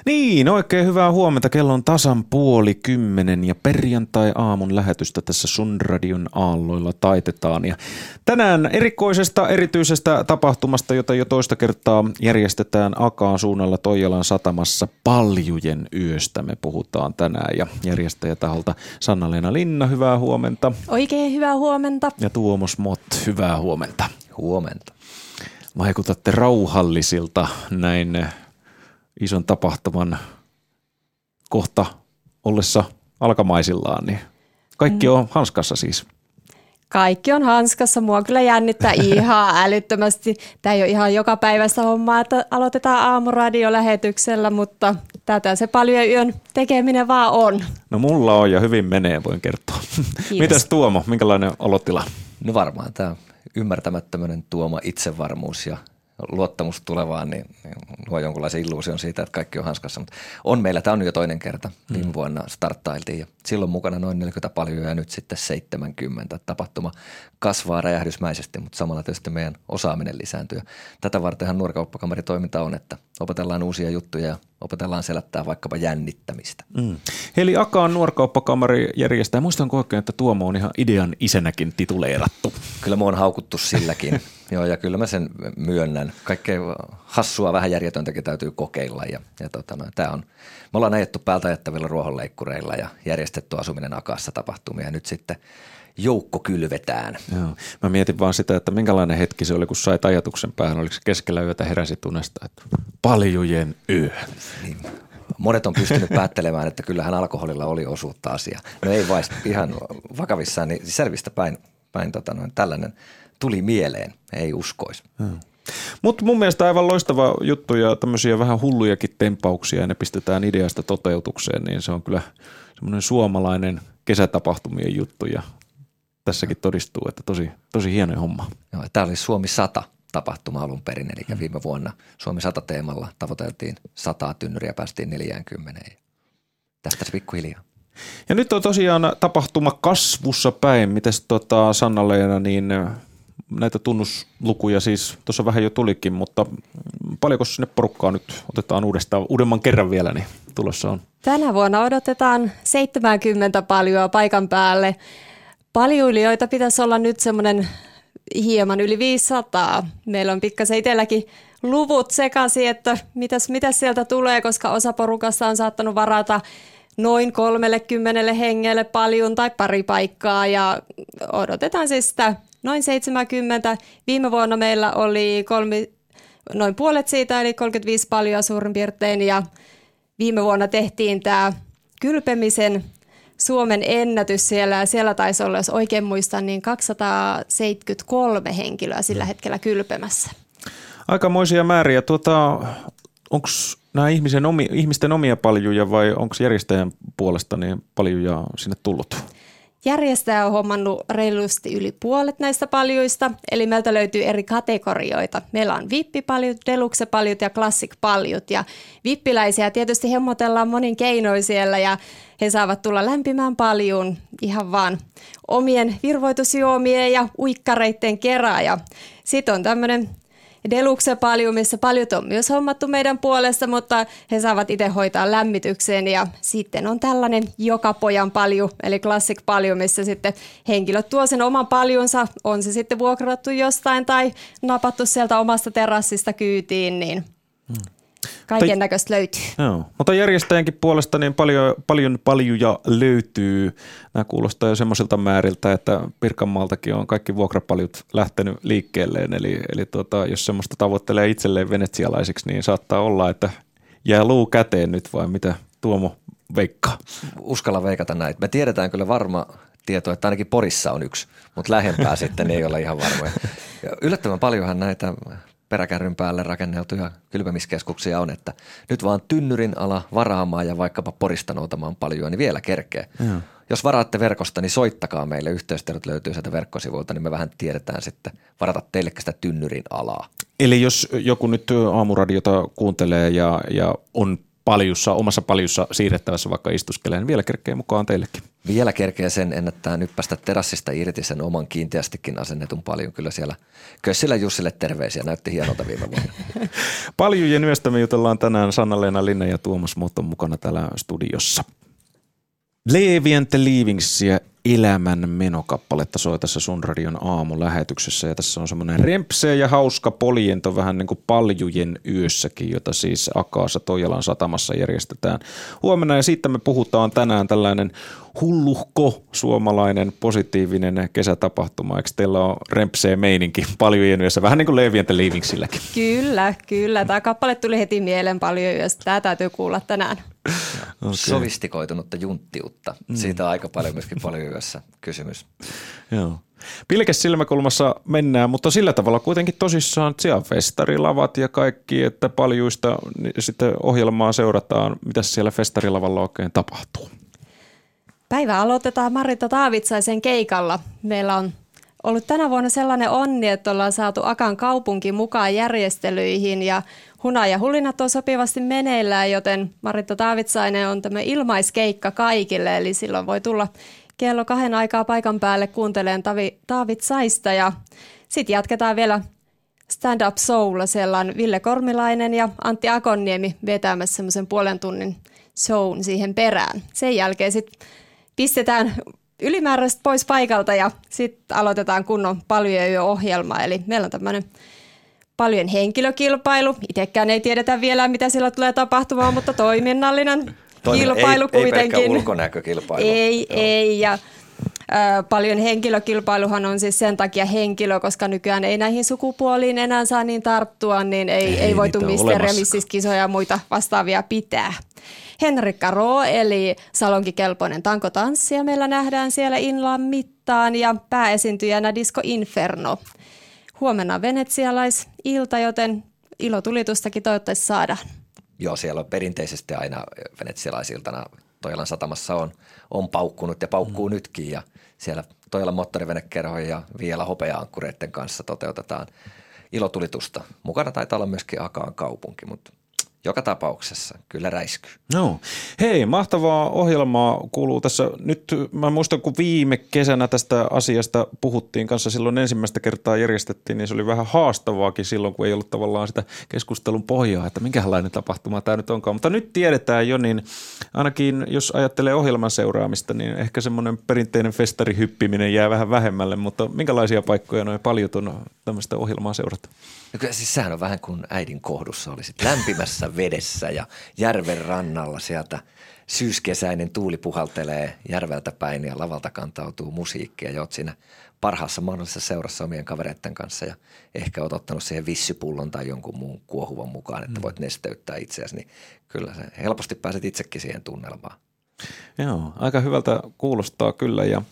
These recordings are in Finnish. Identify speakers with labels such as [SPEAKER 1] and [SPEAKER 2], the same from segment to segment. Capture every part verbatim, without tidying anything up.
[SPEAKER 1] Niin, oikein hyvää huomenta. Kello on tasan puoli kymmenen ja perjantai-aamun lähetystä tässä Sun Radion aalloilla taitetaan. Ja tänään erikoisesta, erityisestä tapahtumasta, jota jo toista kertaa järjestetään Akaan suunnalla Toijalan satamassa, Paljujen yöstä me puhutaan tänään. Ja järjestäjätaholta Sanna-Leena Linna, hyvää huomenta.
[SPEAKER 2] Oikein hyvää huomenta.
[SPEAKER 1] Ja Tuomas Mott, hyvää huomenta.
[SPEAKER 3] Huomenta.
[SPEAKER 1] Vaikutatte rauhallisilta näin ison tapahtuman kohta ollessa alkamaisillaan, niin kaikki on hanskassa siis.
[SPEAKER 2] Kaikki on hanskassa. Mua kyllä jännittää ihan älyttömästi. Tämä ei ole ihan joka päivästä hommaa, että aloitetaan aamuradiolähetyksellä, mutta tätä se paljon yön tekeminen vaan on.
[SPEAKER 1] No mulla on ja hyvin menee, voin kertoa. Mitäs Tuomo, minkälainen olotila?
[SPEAKER 3] No varmaan tämä ymmärtämättömän Tuoma itsevarmuus ja luottamus tulevaan, niin luo jonkunlaisen illuusion siitä, että kaikki on hanskassa. Mutta on meillä, tämä on jo toinen kerta, viime mm. vuonna starttailtiin ja silloin mukana noin neljäkymmentä paljon ja nyt sitten seitsemänkymmentä. Tapahtuma kasvaa räjähdysmäisesti, mutta samalla tietysti meidän osaaminen lisääntyy. Tätä vartenhan Nuorikauppakamari-toiminta on, että opetellaan uusia juttuja ja opetellaan selättää vaikkapa jännittämistä.
[SPEAKER 1] Mm. Eli Akaan Nuorikauppakamari järjestää. Muistanko oikein, että Tuomo on ihan idean isänäkin tituleerattu?
[SPEAKER 3] Kyllä mä oon haukuttu silläkin. Joo, ja kyllä mä sen myönnän. Kaikkea hassua, vähän järjetöntäkin täytyy kokeilla. Ja, ja tota, no, tää on, me ollaan ajettu päältä ajettavilla ruohonleikkureilla ja järjestetty asuminen Akaassa tapahtumia. Ja nyt sitten joukko kylvetään.
[SPEAKER 1] Joo. Mä mietin vaan sitä, että minkälainen hetki se oli, kun sait ajatuksen päähän. Oliko se keskellä yötä heräsit unesta, että Paljujen yö.
[SPEAKER 3] Niin. Monet on pystynyt päättelemään, että kyllähän alkoholilla oli osuutta asiaa. No ei vai ihan vakavissaan, niin selvistä päin, päin tota noin, tällainen tuli mieleen, ei uskoisi.
[SPEAKER 1] Mutta mun mielestä aivan loistava juttu ja tämmöisiä vähän hullujakin tempauksia ja ne pistetään ideasta toteutukseen, niin se on kyllä semmoinen suomalainen kesätapahtumien juttu ja tässäkin todistuu, että tosi, tosi hieno homma.
[SPEAKER 3] Joo, tämä oli Suomi sata tapahtuma alun perin, eli viime vuonna Suomi sata teemalla tavoiteltiin sataa tynnyriä ja päästiin neljäänkymmeneen. Tästä se pikkuhiljaa.
[SPEAKER 1] Ja nyt on tosiaan tapahtuma kasvussa päin. Mites tota Sanna-Leena, niin näitä tunnuslukuja siis tuossa vähän jo tulikin, mutta paljonko sinne porukkaa nyt otetaan uudestaan, uudemman kerran vielä, niin tulossa on?
[SPEAKER 2] Tänä vuonna odotetaan seitsemänkymmentä paljoa paikan päälle. Paljuilijoita pitäisi olla nyt semmoinen hieman yli viisisataa. Meillä on pikkasen itselläkin luvut sekaisin, että mitäs, mitäs sieltä tulee, koska osa porukasta on saattanut varata noin kolmekymmentä hengelle paljun tai pari paikkaa ja odotetaan siis sitä noin seitsemänkymmentä. Viime vuonna meillä oli kolmi, noin puolet siitä, eli kolmekymmentäviisi paljoa suurin piirtein ja viime vuonna tehtiin tämä kylpemisen Suomen ennätys siellä ja siellä taisi olla, jos oikein muistan, niin kaksisataaseitsemänkymmentäkolme henkilöä sillä hetkellä kylpemässä.
[SPEAKER 1] Aikamoisia määriä. Tuota, onko nämä ihmisen omi, ihmisten omia paljuja vai onko järjestäjän puolesta niin paljuja sinne tullut?
[SPEAKER 2] Järjestäjä on hommannut reilusti yli puolet näistä paljuista, eli meiltä löytyy eri kategorioita. Meillä on V I P-paljut, Deluxe-paljut ja Classic-paljut ja vippiläisiä tietysti hemmotellaan monin keinoin siellä ja he saavat tulla lämpimään paljuun ihan vaan omien virvoitusjuomien ja uikkareiden kerran ja sitten on tämmöinen Deluxe-palju, missä paljut on myös hommattu meidän puolesta, mutta he saavat itse hoitaa lämmityksen ja sitten on tällainen joka pojan palju, eli Classic-palju, missä sitten henkilöt tuo sen oman paljunsa, on se sitten vuokrattu jostain tai napattu sieltä omasta terassista kyytiin, niin kaiken näköistä löytyy.
[SPEAKER 1] Joo, mutta järjestäjänkin puolesta niin paljon, paljon paljuja löytyy. Nämä kuulostaa jo semmoisilta määriltä, että Pirkanmaaltakin on kaikki vuokrapaljut lähtenyt liikkeelleen. Eli, eli tuota, jos semmoista tavoittelee itselleen venetsialaisiksi, niin saattaa olla, että jää luu käteen nyt vai mitä Tuomo veikkaa?
[SPEAKER 3] Uskalla veikata näitä. Me tiedetään kyllä varma tieto, että ainakin Porissa on yksi, mutta lähempää sitten ei olla ihan varmoja. Ja yllättävän paljonhan näitä peräkärryn päälle rakenneltuja kylpemiskeskuksia on, että nyt vaan tynnyrin ala varaamaan ja vaikkapa Porista noutamaan paljon, niin vielä kerkee. Mm. Jos varaatte verkosta, niin soittakaa meille. Yhteystiedot löytyy sieltä verkkosivuilta, niin me vähän tiedetään sitten varata teille sitä tynnyrin alaa.
[SPEAKER 1] Eli jos joku nyt aamuradiota kuuntelee ja, ja on paljussa, omassa paljussa siirrettävässä vaikka istuskeleen, niin vielä kerkee mukaan teillekin.
[SPEAKER 3] Vielä kerkeä sen ennättää nyt päästä terassista irti sen oman kiinteästikin asennetun paljon. Kyllä siellä Kössilän Jussille terveisiä, näytti hienolta viime vuonna.
[SPEAKER 1] Paljujen yöstä me jutellaan tänään Sanna-Leena Linna ja Tuomas Muutton mukana täällä studiossa. Leevi and the Leavingsia elämän menokappaletta soi tässä Sun Radion aamulähetyksessä ja tässä on semmoinen rempseä ja hauska poljento vähän niin kuin Paljujen yössäkin, jota siis Akaassa Toijalan satamassa järjestetään huomenna ja siitä me puhutaan tänään tällainen hulluhko suomalainen positiivinen kesätapahtuma. Eikö teillä ole rempseä meininki Paljujen yössä? Vähän niin kuin Leevi and the Leavingsilläkin.
[SPEAKER 2] Kyllä, kyllä. Tämä kappale tuli heti mieleen Paljujen yöstä. Tämä täytyy kuulla tänään.
[SPEAKER 3] Okay. Sofistikoitunutta junttiutta. Mm. Siitä on aika paljon myöskin paljon yössä kysymys.
[SPEAKER 1] Joo. Pilkes silmäkulmassa mennään, mutta sillä tavalla kuitenkin tosissaan, että siellä on festarilavat ja kaikki, että Paljuista niin sitten ohjelmaa seurataan. Mitäs siellä festarilavalla oikein tapahtuu?
[SPEAKER 2] Päivä aloitetaan Marita Taavitsaisen keikalla. Meillä on ollut tänä vuonna sellainen onni, että ollaan saatu Akan kaupunki mukaan järjestelyihin ja Huna ja hulinat on sopivasti meneillään, joten Marita Taavitsainen on tämä ilmaiskeikka kaikille, eli silloin voi tulla kello kahden aikaa paikan päälle kuuntelemaan Tavi, Taavitsaista ja sitten jatketaan vielä Stand Up Soul-sellan Ville Kormilainen ja Antti Akonniemi vetämässä semmoisen puolen tunnin shown siihen perään. Sen jälkeen sitten pistetään ylimääräistä pois paikalta ja sitten aloitetaan kunnon Paljujen yö-ohjelma, eli meillä on tämmöinen Paljujen henkilökilpailu. Itsekään ei tiedetä vielä, mitä siellä tulee tapahtumaan, mutta toiminnallinen kilpailu
[SPEAKER 3] ei,
[SPEAKER 2] kuitenkin.
[SPEAKER 3] Ei pelkkä ulkonäkökilpailu.
[SPEAKER 2] Ei, Joo. ei. Ja ä, Paljujen henkilökilpailuhan on siis sen takia henkilö, koska nykyään ei näihin sukupuoliin enää saa niin tarttua, niin ei, ei, ei voitu Mister Remissis-kisoja ja muita vastaavia pitää. Henrikka Roo, eli salonkikelpoinen tankotanssija, meillä nähdään siellä illan mittaan ja pääesiintyjänä Disco Inferno. Huomenna venetsialaisilta, joten ilotulitustakin toivottavasti saadaan.
[SPEAKER 3] Joo, siellä on perinteisesti aina venetsialaisiltana Toijalan satamassa on, on paukkunut ja paukkuu mm. nytkin ja siellä Toijalan moottorivenekerhojen ja vielä hopea-ankkureiden kanssa toteutetaan ilotulitusta. Mukana taitaa olla myöskin Akaan kaupunki, mutta joka tapauksessa kyllä räiskyy.
[SPEAKER 1] No, hei, mahtavaa ohjelmaa kuuluu tässä. Nyt mä muistan, kun viime kesänä tästä asiasta puhuttiin kanssa, silloin ensimmäistä kertaa järjestettiin, niin se oli vähän haastavaakin silloin, kun ei ollut tavallaan sitä keskustelun pohjaa, että minkälainen tapahtuma tämä nyt onkaan. Mutta nyt tiedetään jo, niin ainakin jos ajattelee ohjelman seuraamista, niin ehkä semmoinen perinteinen festarihyppiminen jää vähän vähemmälle, mutta minkälaisia paikkoja noin paljon on tämmöistä ohjelmaa seurata?
[SPEAKER 3] No kyllä siis sehän on vähän kuin äidin kohdussa olisit lämpimässä vedessä ja järven rannalla sieltä syyskesäinen tuuli puhaltelee järveltä päin ja lavalta kantautuu musiikkia ja oot siinä parhaassa mahdollisessa seurassa omien kavereiden kanssa ja ehkä oot ottanut siihen vissypullon tai jonkun muun kuohuvan mukaan, että voit nesteyttää itseäsi, niin kyllä se helposti pääset itsekin siihen tunnelmaan.
[SPEAKER 1] Joo, aika hyvältä kuulostaa kyllä ja,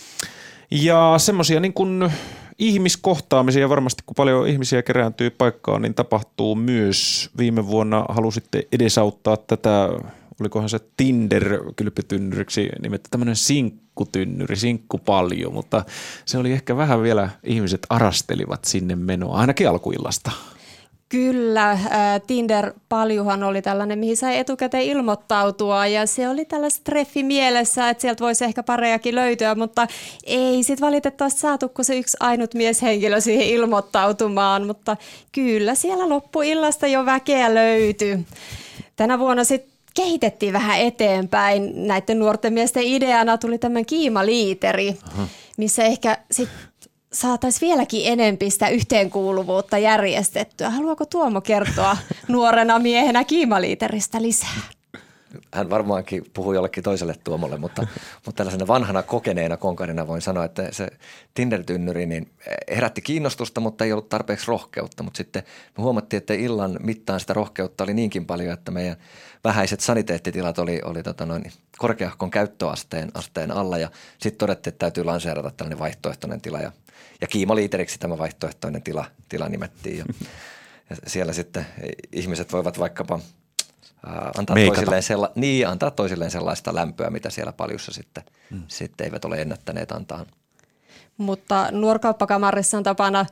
[SPEAKER 1] ja semmoisia niin kuin ihmiskohtaamisia varmasti, kun paljon ihmisiä kerääntyy paikkaan, niin tapahtuu myös. Viime vuonna halusitte edesauttaa tätä, olikohan se Tinder-kylpytynnyriksi nimettä tämmöinen sinkkutynnyri, sinkkupalju, mutta se oli ehkä vähän vielä, ihmiset arastelivat sinne menoa, ainakin alkuillasta.
[SPEAKER 2] Kyllä, äh, Tinder-paljuhan oli tällainen, mihin sai etukäteen ilmoittautua ja se oli tällaista treffi mielessä, että sieltä voisi ehkä parejakin löytyä, mutta ei sitten valitettavasti saatu, kun se yksi ainut mieshenkilö siihen ilmoittautumaan, mutta kyllä siellä loppuillasta jo väkeä löytyi. Tänä vuonna sitten kehitettiin vähän eteenpäin. Näiden nuorten miesten ideana tuli tämmöinen kiimaliiteri, Aha. missä ehkä sitten saataisiin vieläkin enempi sitä yhteenkuuluvuutta järjestettyä. Haluaako Tuomo kertoa nuorena miehenä kiimaliiteristä lisää?
[SPEAKER 3] Hän varmaankin puhui jollekin toiselle Tuomolle, mutta, mutta tällaisena vanhana kokeneena konkarina voin sanoa, että se Tinder-tynnyri niin herätti kiinnostusta, mutta ei ollut tarpeeksi rohkeutta. Mutta sitten me huomattiin, että illan mittaan sitä rohkeutta oli niinkin paljon, että meidän vähäiset saniteettitilat oli, oli tota noin korkeahkon käyttöasteen asteen alla ja sitten todettiin, että täytyy lanseerata tällainen vaihtoehtoinen tila ja Ja kiimaliiteriksi tämä vaihtoehtoinen tila, tila nimettiin ja, ja siellä sitten ihmiset voivat vaikkapa ää, antaa, toisilleen sella, niin, antaa toisilleen sellaista lämpöä, mitä siellä paljussa sitten, hmm. sitten eivät ole ennättäneet antaa.
[SPEAKER 2] Mutta nuorkauppakamarissa on tapana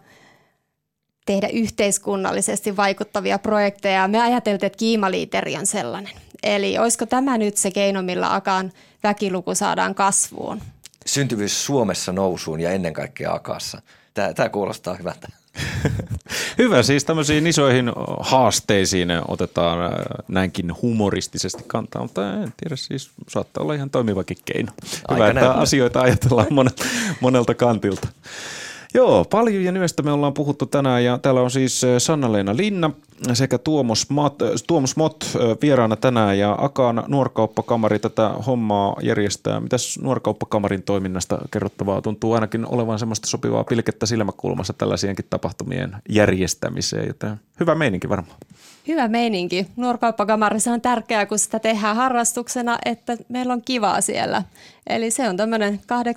[SPEAKER 2] tehdä yhteiskunnallisesti vaikuttavia projekteja. Me ajateltiin, että kiimaliiteri on sellainen. Eli olisiko tämä nyt se keino, millä Akan väkiluku saadaan kasvuun?
[SPEAKER 3] Syntyvyys Suomessa nousuun ja ennen kaikkea Akassa. Tämä, tämä kuulostaa hyvältä.
[SPEAKER 1] Hyvä, siis tämmöisiin isoihin haasteisiin otetaan näinkin humoristisesti kantaa, mutta en tiedä, siis saattaa olla ihan toimivakin keino. Hyvä, että näin. Asioita ajatellaan monelta kantilta. Joo, Paljujen yöstä me ollaan puhuttu tänään ja täällä on siis Sanna-Leena Linna sekä Tuomas Mott, Tuomas Mott vieraana tänään ja Akan nuorkauppakamari tätä hommaa järjestää. Mitäs nuorkauppakamarin toiminnasta kerrottavaa? Tuntuu ainakin olevan semmoista sopivaa pilkettä silmäkulmassa tällaisienkin tapahtumien järjestämiseen, joten hyvä meininki varmaan.
[SPEAKER 2] Hyvä meininki. Nuorkauppakamarissa on tärkeää, kun sitä tehdään harrastuksena, että meillä on kivaa siellä. Eli se on tämmöinen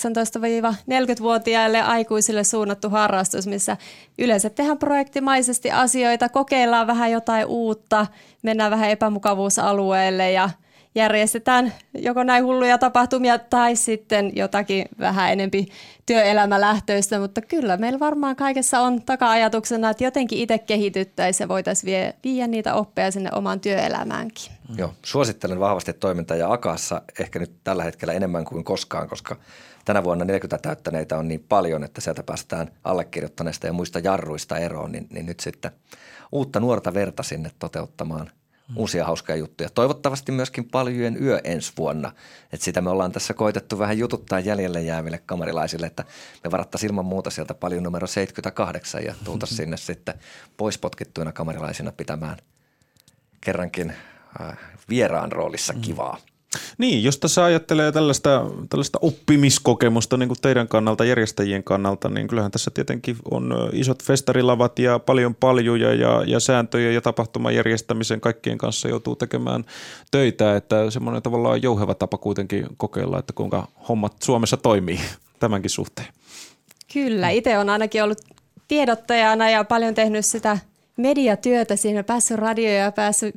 [SPEAKER 2] kahdeksantoista–neljäkymmentävuotiaille aikuisille suunnattu harrastus, missä yleensä tehdään projektimaisesti asioita, kokeillaan vähän jotain uutta, mennään vähän epämukavuusalueelle ja järjestetään joko näin hulluja tapahtumia tai sitten jotakin vähän enempi työelämälähtöistä, mutta kyllä meillä varmaan kaikessa on taka-ajatuksena, että jotenkin itse kehityttäisiin ja voitaisiin vie, viedä niitä oppeja sinne omaan työelämäänkin.
[SPEAKER 3] Mm. Joo, suosittelen vahvasti toimintaa ja Akassa ehkä nyt tällä hetkellä enemmän kuin koskaan, koska tänä vuonna neljäkymmentä täyttäneitä on niin paljon, että sieltä päästään allekirjoittaneista ja muista jarruista eroon, niin, niin nyt sitten uutta nuorta verta sinne toteuttamaan uusia hauskoja juttuja. Toivottavasti myöskin Paljujen yö ensi vuonna. Että sitä me ollaan tässä koitettu vähän jututtaa jäljelle jääville kamarilaisille, että me varattaisiin ilman muuta sieltä Paljun numero seitsemänkymmentäkahdeksan ja tultaisiin sinne sitten pois potkittuina kamarilaisina pitämään kerrankin äh, vieraan roolissa kivaa.
[SPEAKER 1] Niin, jos tässä ajattelee tällaista, tällaista oppimiskokemusta niin kuin teidän kannalta, järjestäjien kannalta, niin kyllähän tässä tietenkin on isot festarilavat ja paljon paljuja ja, ja sääntöjä ja tapahtuman järjestämisen kaikkien kanssa joutuu tekemään töitä, että semmoinen tavallaan jouheva tapa kuitenkin kokeilla, että kuinka hommat Suomessa toimii tämänkin suhteen.
[SPEAKER 2] Kyllä, itse olen ainakin ollut tiedottajana ja paljon tehnyt sitä mediatyötä siinä, päässyt radioon ja päässyt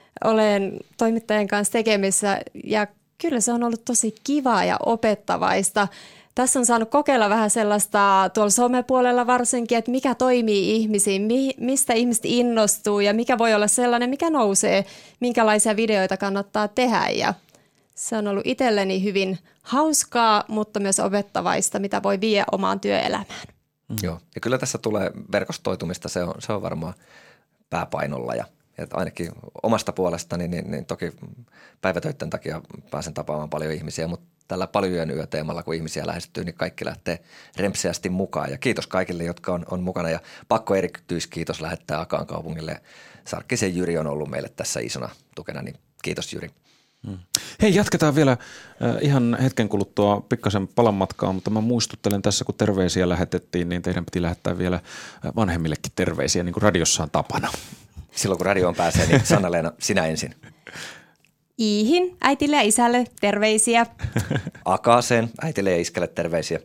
[SPEAKER 2] olen toimittajan kanssa tekemissä ja kyllä se on ollut tosi kivaa ja opettavaista. Tässä on saanut kokeilla vähän sellaista tuolla somepuolella varsinkin, että mikä toimii ihmisiin, mi- mistä ihmiset innostuu ja mikä voi olla sellainen, mikä nousee, minkälaisia videoita kannattaa tehdä. Ja se on ollut itselleni hyvin hauskaa, mutta myös opettavaista, mitä voi viedä omaan työelämään.
[SPEAKER 3] Mm. Joo, ja kyllä tässä tulee verkostoitumista, se on, se on varmaan pääpainolla ja että ainakin omasta puolestani, niin, niin toki päivätöiden takia pääsen tapaamaan paljon ihmisiä, mutta tällä Paljujen yöteemalla, kun ihmisiä lähestyy, niin kaikki lähtee rempseästi mukaan. Ja kiitos kaikille, jotka on, on mukana. Ja pakko erityiskiitos lähettää Akaan kaupungille. Sarkkisen Jyri on ollut meille tässä isona tukena, niin kiitos Jyri.
[SPEAKER 1] Hmm. Hei, jatketaan vielä äh, ihan hetken kuluttua pikkasen palan matkaa, mutta mä muistuttelen tässä, kun terveisiä lähetettiin, niin teidän piti lähettää vielä vanhemmillekin terveisiä, niin kuin radiossa on tapana.
[SPEAKER 3] Silloin kun radioon pääsee, niin Sanna-Leena, sinä ensin.
[SPEAKER 2] Iihin, äitille ja isälle terveisiä.
[SPEAKER 3] Akaaseen, äitille ja iskälle terveisiä.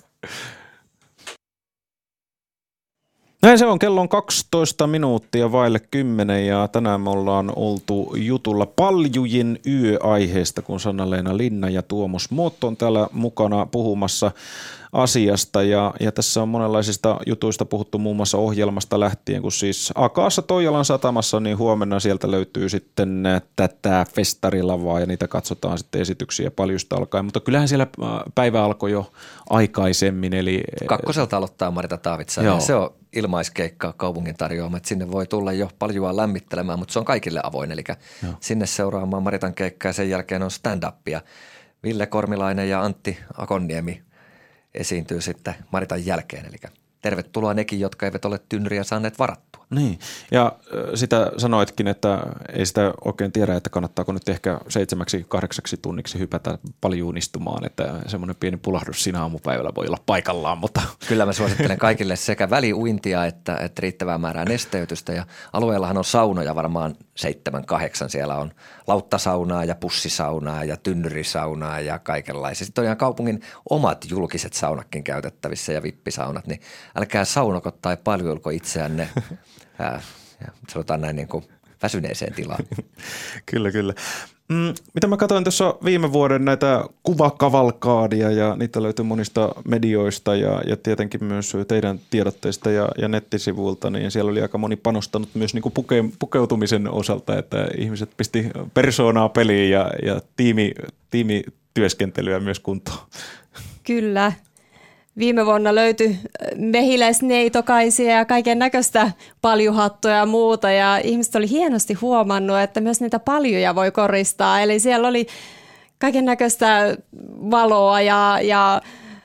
[SPEAKER 1] Näin se on, kello on kaksitoista minuuttia vaille kymmenen ja tänään me ollaan oltu jutulla Paljujen yö-aiheesta, kun Sanna-Leena Linna ja Tuomas Mott on täällä mukana puhumassa asiasta ja, ja tässä on monenlaisista jutuista puhuttu muun muassa ohjelmasta lähtien, kun siis Akaassa Toijalan satamassa, niin huomenna sieltä löytyy sitten tätä festarilavaa ja niitä katsotaan sitten esityksiä Paljusta alkaen, mutta kyllähän siellä päivä alkoi jo aikaisemmin. Eli
[SPEAKER 3] kakkoselta aloittaa Marita Taavitsainen, se on ilmaiskeikka kaupungin tarjoama, että sinne voi tulla jo Paljua lämmittelemään, mutta se on kaikille avoin, eli Joo. sinne seuraamaan Maritan keikkaa ja sen jälkeen on stand-upia. Ville Kormilainen ja Antti Akonniemi esiintyy sitten Maritan jälkeen, eli tervetuloa nekin, jotka eivät ole tynnyriä saaneet varattua.
[SPEAKER 1] Niin, ja sitä sanoitkin, että ei sitä oikein tiedä, että kannattaako nyt ehkä seitsemäksi, kahdeksaksi tunniksi hypätä Paljuun istumaan, että semmoinen pieni pulahdus siinä aamupäivällä voi olla paikallaan, mutta
[SPEAKER 3] kyllä mä suosittelen kaikille sekä väliuintia että, että riittävää määrää nesteytystä ja alueellahan on saunoja varmaan seitsemän, kahdeksan, siellä on lauttasaunaa ja pussisaunaa ja tynnyrisaunaa ja kaikenlaisia. Sitten on ihan kaupungin omat julkiset saunakin käytettävissä ja vippisaunat, niin älkää saunoko tai paljuilko itseänne Ää, sanotaan näin niin kuin väsyneeseen tilaan.
[SPEAKER 1] Kyllä, kyllä. Mm, mitä mä katsoin tuossa viime vuoden näitä kuvakavalkaadia ja niitä löytyy monista medioista ja, ja tietenkin myös teidän tiedotteista ja, ja nettisivuilta, niin siellä oli aika moni panostanut myös niin kuin puke, pukeutumisen osalta, että ihmiset pisti persoonaa peliin ja, ja tiimi, tiimityöskentelyä myös kuntoon.
[SPEAKER 2] Kyllä. Viime vuonna löytyi mehiläisneitokaisia ja kaiken näköistä paljuhattuja ja muuta ja ihmiset oli hienosti huomannut, että myös niitä paljuja voi koristaa. Eli siellä oli kaiken näköistä valoa ja, ja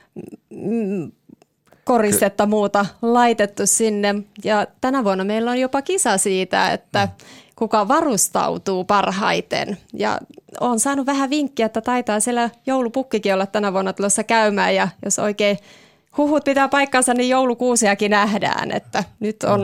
[SPEAKER 2] mm, koristetta muuta laitettu sinne. Ja tänä vuonna meillä on jopa kisa siitä, että kuka varustautuu parhaiten. Ja olen saanut vähän vinkkiä, että taitaa siellä joulupukkikin olla tänä vuonna tulossa käymään. Ja jos oikein huhut pitää paikkansa, niin joulukuusiakin nähdään. Että nyt on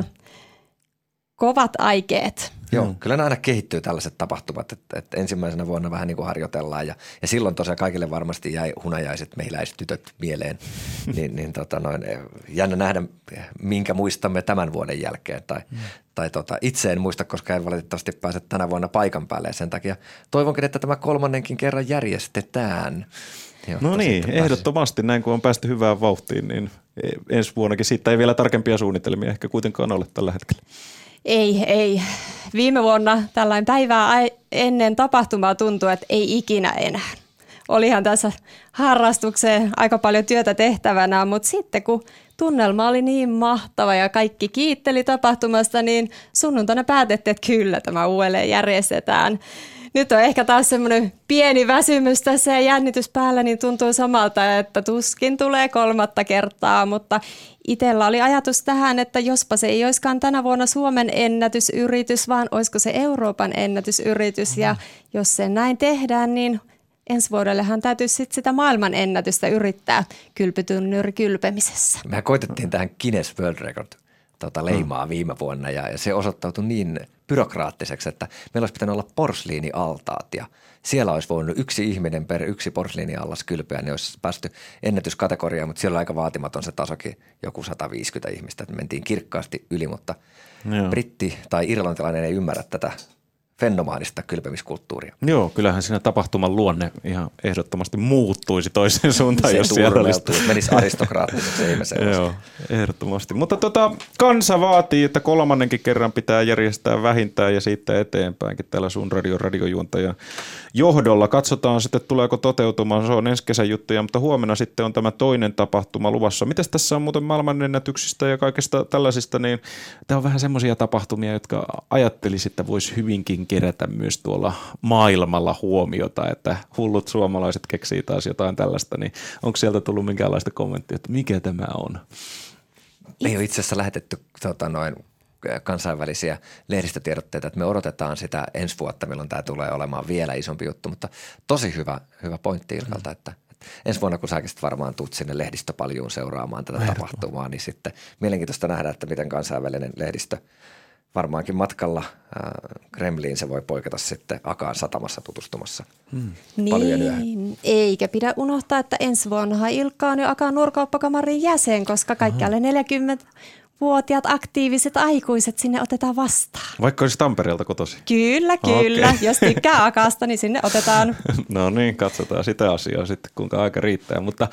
[SPEAKER 2] kovat aikeet.
[SPEAKER 3] Joo, kyllä ne aina kehittyy tällaiset tapahtumat, että, että ensimmäisenä vuonna vähän niin kuin harjoitellaan ja, ja silloin tosiaan kaikille varmasti jäi hunajaiset mehiläistytöt mieleen, niin, niin tota noin, jännä nähdä, minkä muistamme tämän vuoden jälkeen tai, mm. tai tota, itse en muista, koska en valitettavasti pääse tänä vuonna paikan päälle ja sen takia toivonkin, että tämä kolmannenkin kerran järjestetään.
[SPEAKER 1] No niin, ehdottomasti näin kun on päästy hyvään vauhtiin, niin ensi vuonnakin siitä ei vielä tarkempia suunnitelmia ehkä kuitenkaan ole tällä hetkellä.
[SPEAKER 2] Ei, ei. Viime vuonna tällainen päivää ennen tapahtumaa tuntui, että ei ikinä enää. Olihan tässä harrastukseen aika paljon työtä tehtävänä, mutta sitten kun tunnelma oli niin mahtava ja kaikki kiitteli tapahtumasta, niin sunnuntaina päätettiin, että kyllä tämä uudelleen järjestetään. Nyt on ehkä taas semmoinen pieni väsymys tässä ja jännitys päällä, niin tuntuu samalta, että tuskin tulee kolmatta kertaa, mutta itsellä oli ajatus tähän, että jospa se ei olisikaan tänä vuonna Suomen ennätysyritys, vaan olisiko se Euroopan ennätysyritys ja jos se näin tehdään, niin ensi vuodellehan täytyisi sit sitä maailman ennätystä yrittää kylpytynnyri kylpemisessä.
[SPEAKER 3] Mehän koitettiin tähän Guinness World Record Tota leimaa mm. viime vuonna ja, ja se osoittautui niin byrokraattiseksi, että meillä olisi pitänyt olla porsliinialtaat ja siellä olisi voinut yksi ihminen per yksi porsliiniallas kylpeä, niin olisi päästy ennätyskategoriaan, mutta siellä oli aika vaatimaton se tasokin, joku sata viisikymmentä ihmistä, että mentiin kirkkaasti yli, mutta Joo. britti tai irlantilainen ei ymmärrä tätä fenomaanista kylpemiskulttuuria.
[SPEAKER 1] Joo, kyllähän siinä tapahtuman luonne ihan ehdottomasti muuttuisi toiseen suuntaan,
[SPEAKER 3] se
[SPEAKER 1] jos siellä olisi.
[SPEAKER 3] Menisi aristokraattiseksi, ei me sellaista.
[SPEAKER 1] Joo, ehdottomasti. Mutta tota, kansa vaatii, että kolmannenkin kerran pitää järjestää vähintään ja siitä eteenpäinkin täällä Sun Radion radiojuontajan johdolla. Katsotaan sitten, tuleeko toteutumaan. Se on ensi kesän juttuja, mutta huomenna sitten on tämä toinen tapahtuma luvassa. Mitäs tässä on muuten maailmanennätyksistä ja kaikista tällaisista, niin tämä on vähän semmoisia tapahtumia, jotka ajattelisin, että voisi hyvinkin kerätä myös tuolla maailmalla huomiota, että hullut suomalaiset keksii taas jotain tällaista, niin onko sieltä tullut minkäänlaista kommenttia, että mikä tämä on?
[SPEAKER 3] Me ei ole itse asiassa lähetetty tota, noin kansainvälisiä lehdistötiedotteita, että me odotetaan sitä ensi vuotta, milloin tämä tulee olemaan vielä isompi juttu, mutta tosi hyvä, hyvä pointti Ilkalta, että ensi vuonna, kun säkin varmaan tuut sinne lehdistöpaljuun seuraamaan tätä tapahtumaa, niin sitten mielenkiintoista nähdä, että miten kansainvälinen lehdistö varmaankin matkalla äh, Kremliin se voi poiketa sitten Akaan satamassa tutustumassa hmm. paljon yöhön.
[SPEAKER 2] Niin, eikä pidä unohtaa, että ensi vuonnahan Ilkka on jo Akaan nuorkauppakamarin jäsen, koska kaikki alle neljäkymmentävuotiaat aktiiviset aikuiset sinne otetaan vastaan.
[SPEAKER 1] Vaikka olisi Tampereelta kotoisin?
[SPEAKER 2] Kyllä, kyllä. Okay. Jos tykkää Akaasta, niin sinne otetaan.
[SPEAKER 1] No niin, katsotaan sitä asiaa sitten, kuinka aika riittää, mutta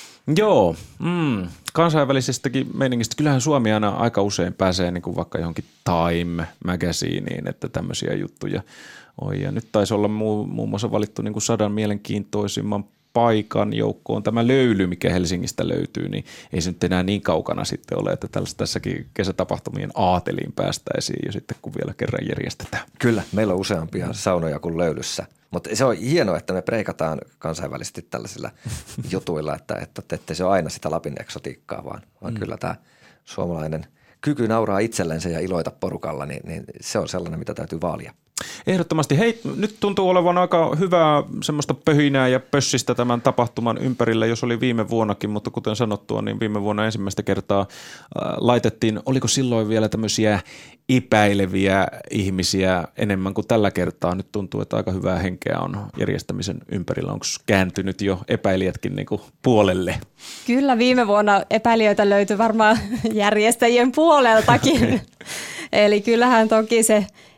[SPEAKER 1] joo, mm, kansainvälisestäkin meiningistä. Kyllähän Suomi aina aika usein pääsee niin kuin vaikka johonkin Time Magazineen, että tämmöisiä juttuja on. Ja nyt taisi olla muu, muun muassa valittu niin kuin sadan mielenkiintoisimman paikan joukkoon tämä löyly, mikä Helsingistä löytyy, niin ei se nyt enää niin kaukana sitten ole, että tässäkin kesätapahtumien aateliin päästäisiin jo sitten, kun vielä kerran järjestetään.
[SPEAKER 3] Kyllä, meillä on useampia saunoja kuin löylyssä. Mutta se on hienoa, että me preikataan kansainvälisesti tällaisilla jutuilla, että, että ettei se ole aina sitä Lapin eksotiikkaa, vaan, vaan mm. kyllä tämä suomalainen kyky nauraa itsellensä ja iloita porukalla, niin, niin se on sellainen, mitä täytyy vaalia.
[SPEAKER 1] Ehdottomasti. Hei, nyt tuntuu olevan aika hyvää semmoista pöhinää ja pössistä tämän tapahtuman ympärillä, jos oli viime vuonnakin, mutta kuten sanottua, niin viime vuonna ensimmäistä kertaa äh, laitettiin, oliko silloin vielä tämmöisiä epäileviä ihmisiä enemmän kuin tällä kertaa. Nyt tuntuu, että aika hyvää henkeä on järjestämisen ympärillä. Onko kääntynyt jo epäilijätkin niin kuin puolelle?
[SPEAKER 2] Kyllä, viime vuonna epäilijöitä löytyi varmaan järjestäjien puoleltakin. Okay. Eli kyllähän toki se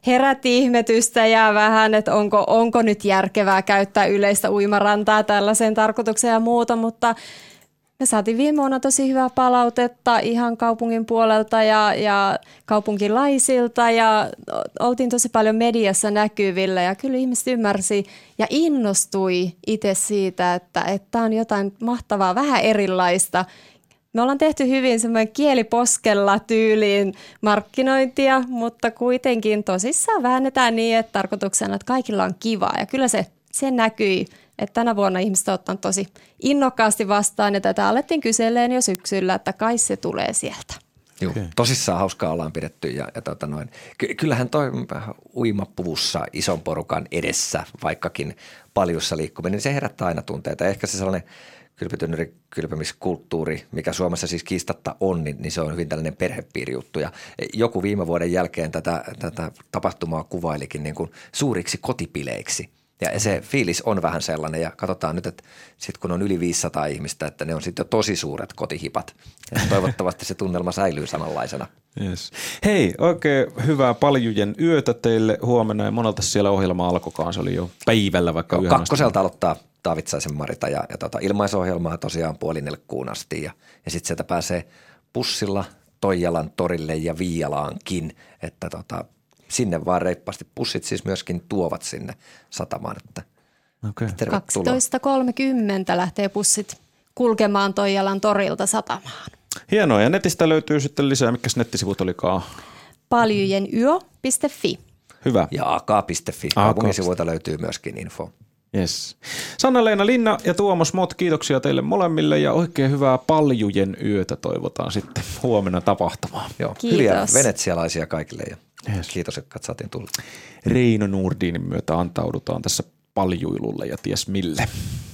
[SPEAKER 2] herätti ihmetystä ja vähän, että onko, onko nyt järkevää käyttää yleistä uimarantaa tällaiseen tarkoitukseen ja muuta, mutta me saatiin viime vuonna tosi hyvää palautetta ihan kaupungin puolelta ja, ja kaupunkilaisilta ja oltiin tosi paljon mediassa näkyvillä ja kyllä ihmiset ymmärsi ja innostui itse siitä, että tämä on jotain mahtavaa, vähän erilaista. Me ollaan tehty hyvin semmoinen kieliposkella tyyliin markkinointia, mutta kuitenkin tosissaan väännetään niin, että tarkoituksena, että kaikilla on kivaa ja kyllä se, se näkyi. Että tänä vuonna ihmiset on ottanut tosi innokkaasti vastaan ja tätä alettiin kyseleen jo syksyllä, että kai se tulee sieltä.
[SPEAKER 3] Joo, okay. Tosissaan hauskaa ollaan pidetty ja, ja tota noin. Ky- kyllähän toi uimapuvussa ison porukan edessä, vaikkakin paljussa liikkuminen, niin se herättää aina tunteita. Ehkä se sellainen kylpytynnyri kylpemiskulttuuri, mikä Suomessa siis kiistatta on, niin, niin se on hyvin tällainen perhepiirijuttu. Ja joku viime vuoden jälkeen tätä, tätä tapahtumaa kuvailikin niin kuin suuriksi kotipileiksi. Ja se fiilis on vähän sellainen ja katsotaan nyt, että sitten kun on yli viisisataa ihmistä, että ne on sitten jo tosi suuret kotihipat. Ja toivottavasti se tunnelma säilyy samanlaisena.
[SPEAKER 1] Yes. Hei, oikein hyvää paljujen yötä teille huomenna ja monelta siellä ohjelma alkokaan. Se oli jo päivällä vaikka yhden.
[SPEAKER 3] Kakkoselta aloittaa Taavitsaisen Marita ja, ja tota, ilmaisohjelmaa tosiaan puolinelkkuun asti ja, ja sitten sieltä pääsee bussilla Toijalan torille ja Viialaankin, että tota sinne vaan reippaasti. Bussit siis myöskin tuovat sinne satamaan. Että
[SPEAKER 1] okay.
[SPEAKER 2] kaksitoista kolmekymmentä lähtee bussit kulkemaan Toijalan torilta satamaan.
[SPEAKER 1] Hienoa. Ja netistä löytyy sitten lisää. Mikäs nettisivut olikaan?
[SPEAKER 2] paljujenyö piste fi.
[SPEAKER 1] Hyvä.
[SPEAKER 3] Ja a k piste fi. Kaupungin sivuilta löytyy myöskin info.
[SPEAKER 1] Yes. Sanna-Leena Linna ja Tuomas Mott, kiitoksia teille molemmille ja oikein hyvää paljujen yötä toivotaan sitten huomenna tapahtumaan.
[SPEAKER 3] Joo, hyviä venetsialaisia kaikille ja yes. Kiitos, että saatiin tulla.
[SPEAKER 1] Reino Nordinin myötä antaudutaan tässä paljuilulle ja ties mille.